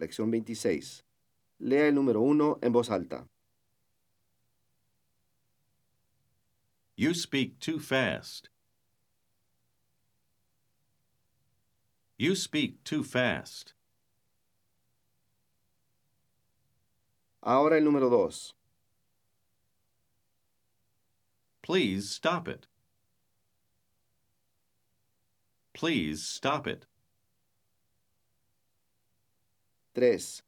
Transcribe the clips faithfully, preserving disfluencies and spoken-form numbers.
lección veintiséis. Lea el número uno en voz alta. You speak too fast. You speak too fast. Ahora el número dos. Please stop it. Please stop it. Tres.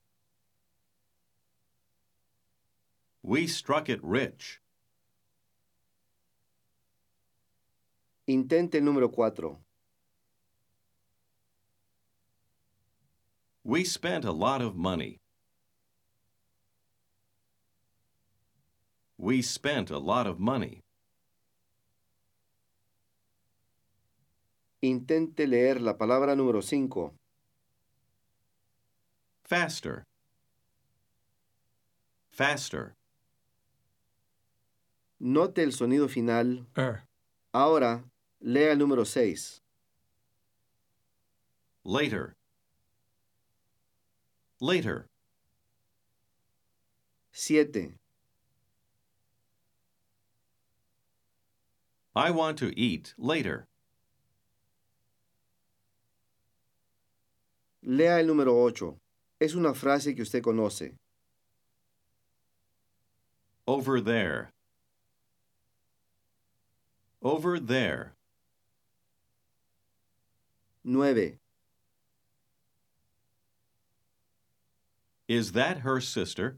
We struck it rich. Intente el número cuatro. We spent a lot of money. We spent a lot of money. Intente leer la palabra número cinco. Faster. Faster. Note el sonido final. Er. Ahora, lea el número seis. Later. Later. Siete. I want to eat later. Lea el número ocho. Es una frase que usted conoce. Over there. Over there. Nueve. Is that her sister?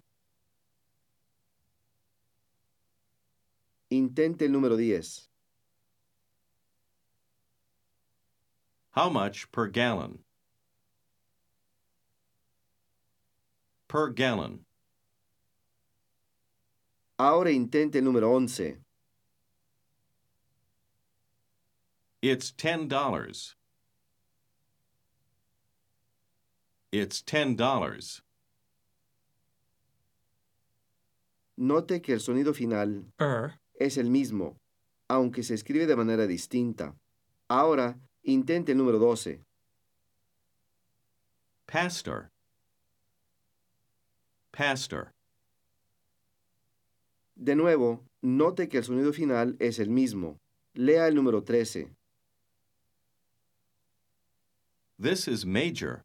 Intente el número diez. How much per gallon? Per gallon. Ahora intente el número once. It's ten dollars. It's ten dollars. Note que el sonido final Er. es el mismo, aunque se escribe de manera distinta. Ahora, intente el número doce. Pastor. Pastor. De nuevo, note que el sonido final es el mismo. Lea el número trece. This is major.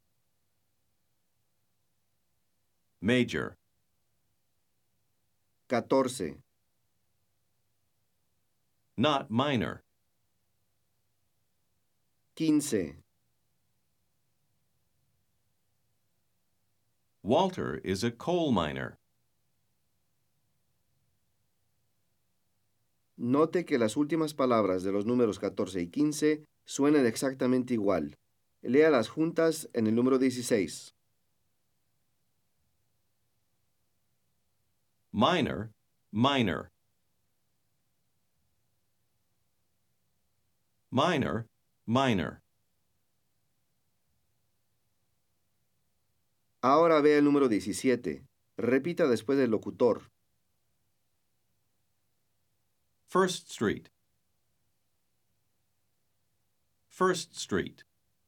Major. catorce. Not minor. quince. Walter is a coal miner. Note que las últimas palabras de los números catorce y quince suenan exactamente igual. Lea las juntas en el número dieciséis. Minor, minor. Minor, minor. Ahora vea el número diecisiete. Repita después del locutor. First Street. First Street.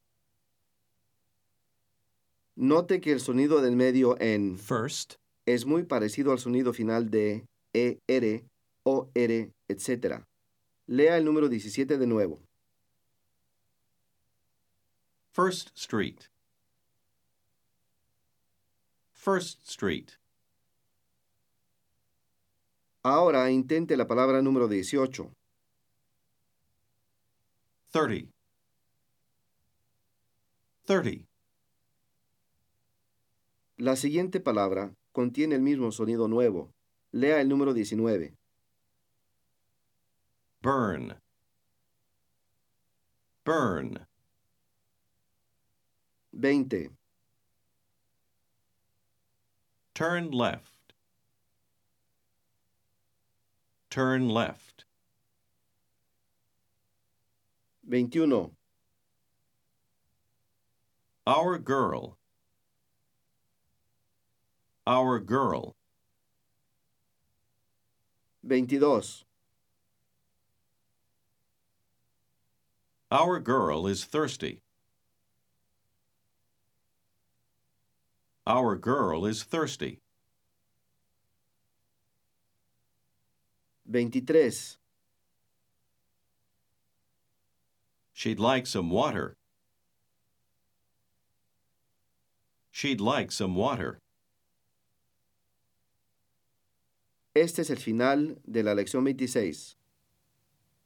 Note que el sonido del medio en First. es muy parecido al sonido final de E, R, O, R, etcétera. Lea el número diecisiete de nuevo. First Street. First Street. Ahora intente la palabra número dieciocho. Thirty. Thirty. La siguiente palabra contiene el mismo sonido nuevo. Lea el número diecinueve. Burn. Burn. veinte. Turn left. Turn left. veintiuno. Our girl. Our girl. veintidós. Our girl is thirsty. Our girl is thirsty. veintitrés. She'd like some water. She'd like some water. Este es el final de la lección veintiséis.